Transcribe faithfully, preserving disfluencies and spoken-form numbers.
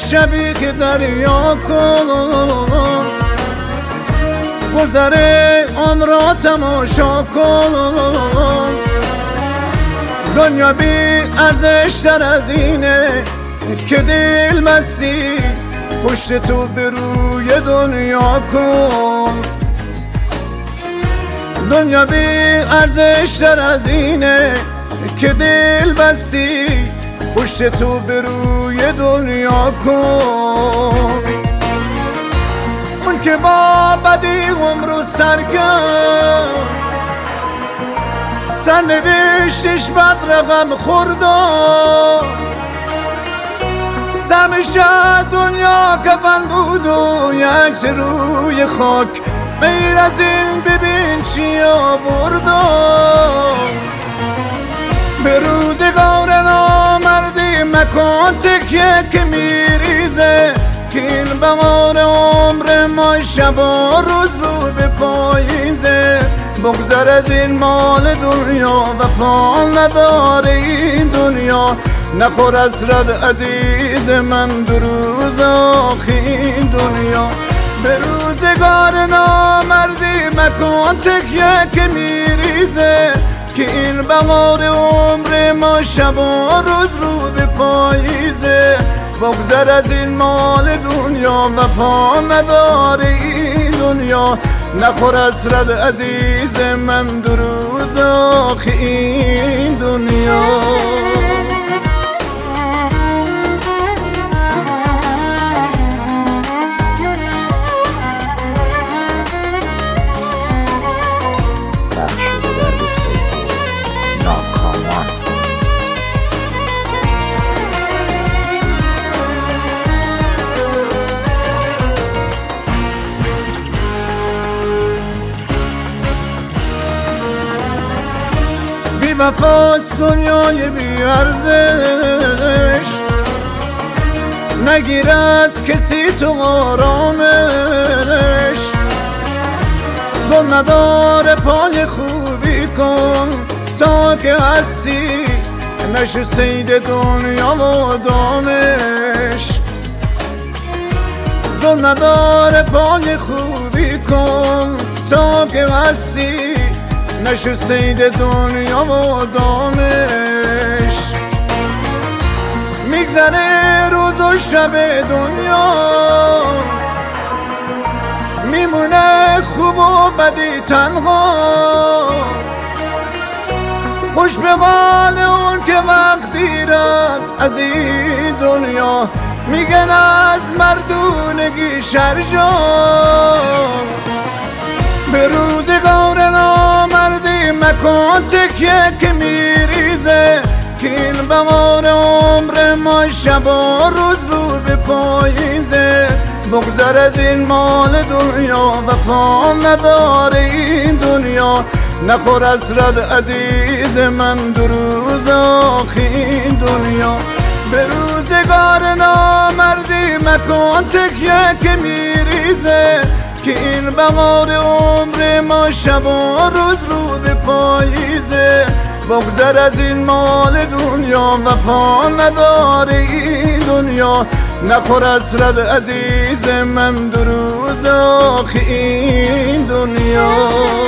شبی که دریا کن، گذر عمر را تماشا کن. دنیا بی ارزش تر از اینه که دل مستی پشت تو به روی دنیا کن. دنیا بی ارزش تر از اینه که دل بستی پشت تو به روی دنیا کن. اون که با بدی عمرو سر کرد، سرنوشتش بد رقم خوردم. سمش دنیا کفن بود و یک روی خاک، غیر از این ببین چی آوردم. به روزگار نامردی مکن تکیه که میریزه، که این بهار عمر ما شب و روز رو به پاییزه. بگذر از این مال دنیا، وفا نداره این دنیا. نخور حسرت عزیز من دو روز آخر دنیا. به روزگار نامردی مکن تکیه که میریزه، که این بهار عمر ما شب و روز رو به پاییزه. بگذر از این مال دنیا، وفا نداره این دنیا. نخور حسرت عزیز من دو روز آخر این دنیا. وفاست دنیای بی ارزش، نگیر از کسی تو آرامش. ظلم نداره پای خوبی کن تا که هستی، نشه صید دنیا و دامش. ظلم نداره پای خوبی کن تا که هستی، نشو صید دنیا و دامش. میگذره روز و شب دنیا، میمونه خوب و بدی تنها. خوش به حال اون که وقتی رفت از این دنیا، میگن از مردونگی شرجان. به روزگار نامردی مکن تکیه که میریزه، که این بهار عمر ما شب و روز رو به پاییزه. بگذر از این مال دنیا، وفا نداره این دنیا. نخور حسرت عزیز من دو روز آخر این دنیا. به روزگار نامردی مکن تکیه که میریزه، که این بهار عمر ما شب و روز رو به پاییزه. بگذر از این مال دنیا، وفا نداره این دنیا. نخور حسرت عزیز من دو روز آخر این دنیا.